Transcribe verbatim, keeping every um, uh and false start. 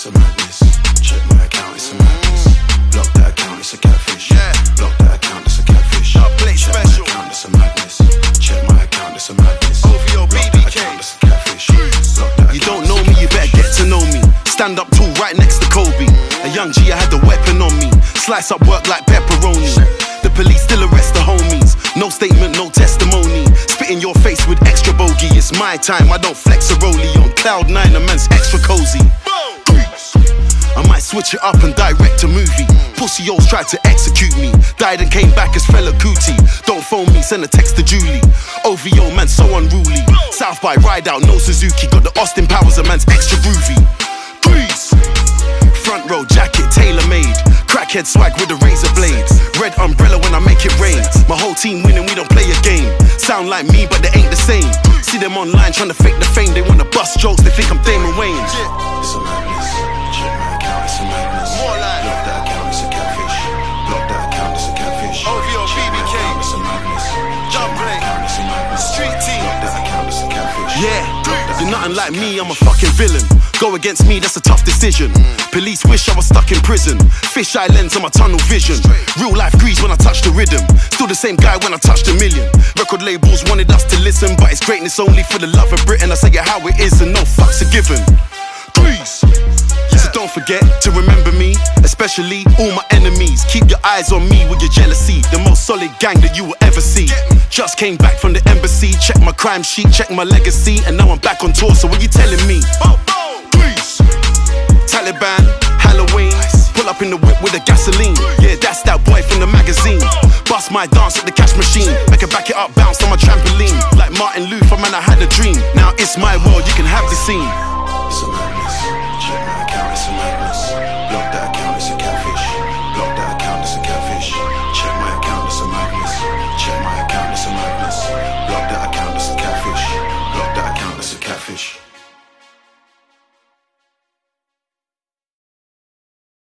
it's a madness. Check my account, it's a madness. Block that account, it's a catfish. Yeah. Block that account, it's a catfish. I play Check special. my account, it's a madness. Check my account, it's a madness. O V O B B K. Block that account, it's a catfish. Block that You account, don't know me, you better get to know me. Stand up tall right next to Kobe. A young G, I had the weapon on me. Slice up work like pepperoni. The police still arrest the homies. No statement, no testimony. Spit in your face with extra bogey. It's my time, I don't flex a rollie. On cloud nine, a man's extra cozy. I might switch it up and direct a movie. Pussy hoes tried to execute me. Died and came back as Fela Kuti. Don't phone me, send a text to Julie. O V O, man, so unruly. South by ride out, no Suzuki. Got the Austin Powers, a man's extra groovy. Grease. Front row jacket, tailor made. Crackhead swag with the razor blades. Red umbrella when I make it rain. My whole team winning, we don't play a game. Sound like me, but they ain't the same. See them online trying to fake the fame. They wanna bust jokes, they think I'm Damon Wayans. It's a madness. Check my account, it's a madness. More like Block that account, it's a catfish. Block that account, it's a catfish. O V O B B K. Check my account, it's a madness. Check my Play. account, it's a madness. Street team. Block that account, it's a catfish. Yeah, Block that you're account, nothing it's a like me, I'm a catfish. fucking villain. Go against me, that's a tough decision. Police wish I was stuck in prison. Fish eye lens on my tunnel vision. Real life grease when I touch the rhythm. Still the same guy when I touched a million. Record labels wanted us to listen, but it's greatness only for the love of Britain. I say it how it is and no fucks are given. Grease. So don't forget to remember me, especially all my enemies. Keep your eyes on me with your jealousy. The most solid gang that you will ever see. Just came back from the embassy. Check my crime sheet, check my legacy. And now I'm back on tour, so what you telling me? Grease. Taliban, Halloween. Pull up in the whip with the gasoline. Yeah, that's that boy from the magazine. Bust my dance at the cash machine. Make it back it up, bounce on my trampoline. Like Martin Luther, man, I had a dream. Now it's my world, you can have the scene.